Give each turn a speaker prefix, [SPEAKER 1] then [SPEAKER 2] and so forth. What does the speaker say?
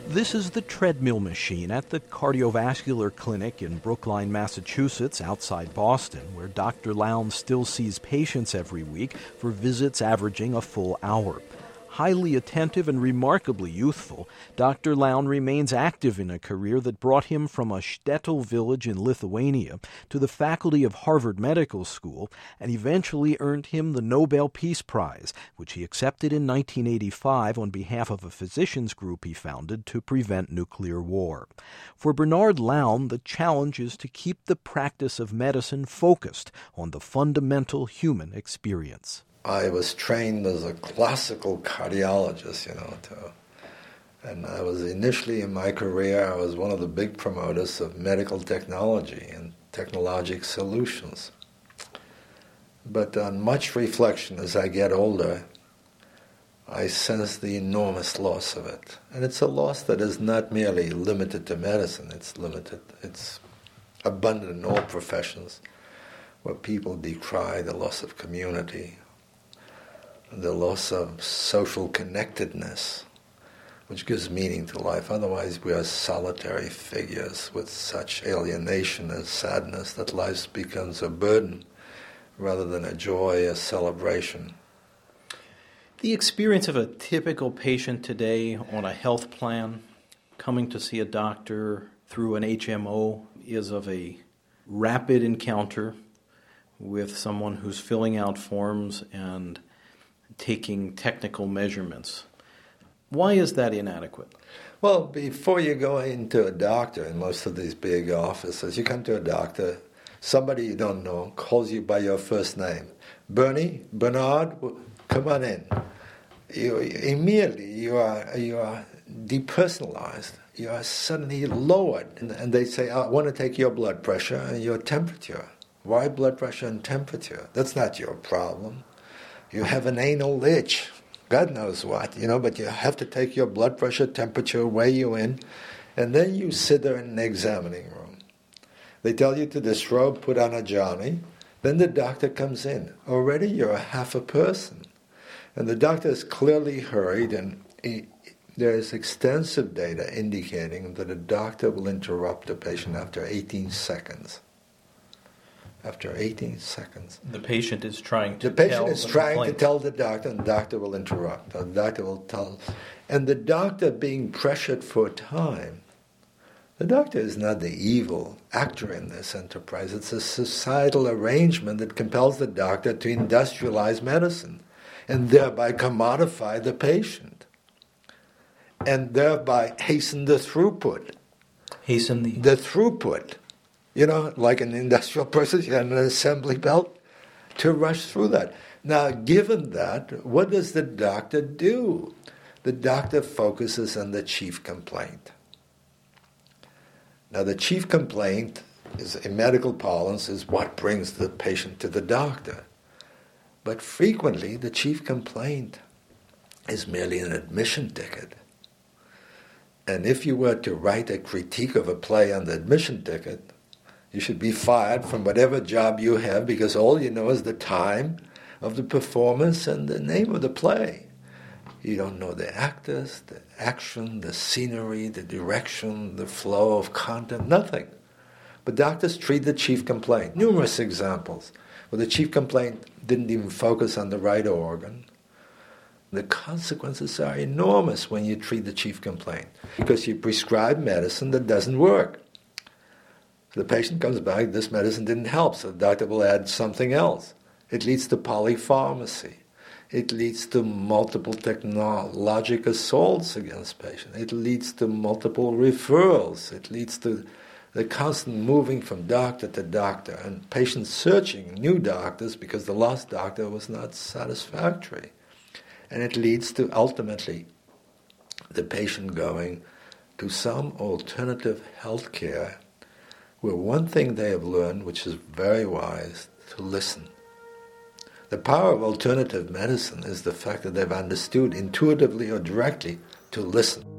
[SPEAKER 1] This is the treadmill machine at the cardiovascular clinic in Brookline, Massachusetts, outside Boston, where Dr. Lown still sees patients every week for visits averaging a full hour. Highly attentive and remarkably youthful, Dr. Lown remains active in a career that brought him from a shtetl village in Lithuania to the faculty of Harvard Medical School and eventually earned him the Nobel Peace Prize, which he accepted in 1985 on behalf of a physicians group he founded to prevent nuclear war. For Bernard Lown, the challenge is to keep the practice of medicine focused on the fundamental human experience.
[SPEAKER 2] I was trained as a classical cardiologist, and I was initially in my career, I was one of the big promoters of medical technology and technologic solutions. But on much reflection as I get older, I sense the enormous loss of it. And it's a loss that is not merely limited to medicine, it's abundant in all professions, where people decry the loss of community, the loss of social connectedness, which gives meaning to life. Otherwise, we are solitary figures with such alienation and sadness that life becomes a burden rather than a joy, a celebration.
[SPEAKER 3] The experience of a typical patient today on a health plan, coming to see a doctor through an HMO, is of a rapid encounter with someone who's filling out forms and taking technical measurements. Why is that inadequate?
[SPEAKER 2] Well, before you go into a doctor in most of these big offices, you come to a doctor, somebody you don't know calls you by your first name. Bernie, Bernard, come on in. Immediately you are depersonalized. You are suddenly lowered. And they say, I want to take your blood pressure and your temperature. Why blood pressure and temperature? That's not your problem. You have an anal itch, God knows what, but you have to take your blood pressure, temperature, weigh you in, and then you sit there in an examining room. They tell you to disrobe, put on a Johnny, then the doctor comes in. Already you're a half a person. And the doctor is clearly hurried, and there is extensive data indicating that a doctor will interrupt a patient after 18 seconds. After 18 seconds.
[SPEAKER 3] The patient is trying to
[SPEAKER 2] tell the doctor, and the doctor will interrupt. The doctor will tell. And the doctor being pressured for time, the doctor is not the evil actor in this enterprise. It's a societal arrangement that compels the doctor to industrialize medicine and thereby commodify the patient and thereby hasten the throughput. The throughput. Like an industrial process, you have an assembly belt to rush through that. Now, given that, what does the doctor do? The doctor focuses on the chief complaint. Now, the chief complaint is, in medical parlance, is what brings the patient to the doctor. But frequently, the chief complaint is merely an admission ticket. And if you were to write a critique of a play on the admission ticket, you should be fired from whatever job you have because all you know is the time of the performance and the name of the play. You don't know the actors, the action, the scenery, the direction, the flow of content, nothing. But doctors treat the chief complaint. Numerous examples where the chief complaint didn't even focus on the right organ. The consequences are enormous when you treat the chief complaint because you prescribe medicine that doesn't work. The patient comes back, this medicine didn't help, so the doctor will add something else. It leads to polypharmacy. It leads to multiple technologic assaults against patients. It leads to multiple referrals. It leads to the constant moving from doctor to doctor and patients searching new doctors because the last doctor was not satisfactory. And it leads to, ultimately, the patient going to some alternative health care where one thing they have learned, which is very wise, to listen. The power of alternative medicine is the fact that they've understood intuitively or directly to listen.